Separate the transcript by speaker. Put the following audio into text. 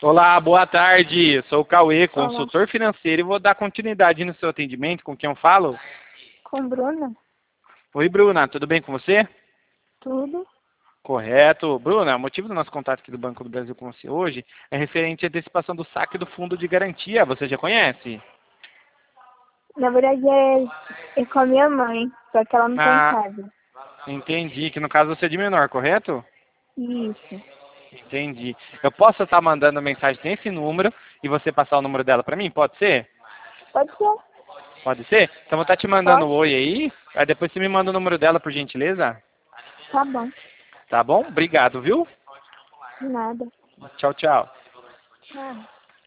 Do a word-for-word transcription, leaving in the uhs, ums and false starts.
Speaker 1: Olá, boa tarde. Sou o Cauê,
Speaker 2: Olá.
Speaker 1: consultor financeiro, e vou dar continuidade no seu atendimento. Com quem eu falo?
Speaker 2: Com Bruna?
Speaker 1: Oi, Bruna, tudo bem com você?
Speaker 2: Tudo.
Speaker 1: Correto. Bruna, o motivo do nosso contato aqui do Banco do Brasil com você hoje é referente à antecipação do saque do fundo de garantia. Você já conhece?
Speaker 2: Na verdade é, é com a minha mãe, só que ela não tá em
Speaker 1: Ah,
Speaker 2: casa.
Speaker 1: entendi. Que no caso você é de menor, correto?
Speaker 2: Isso.
Speaker 1: Entendi. Eu posso estar mandando mensagem nesse número e você passar o número dela para mim? Pode ser?
Speaker 2: Pode ser?
Speaker 1: Pode ser? Então vou estar te mandando
Speaker 2: Pode.
Speaker 1: um oi aí, aí depois você me manda o número dela, por gentileza.
Speaker 2: Tá bom.
Speaker 1: Tá bom? Obrigado, viu?
Speaker 2: De nada.
Speaker 1: Tchau, tchau.
Speaker 2: Tchau.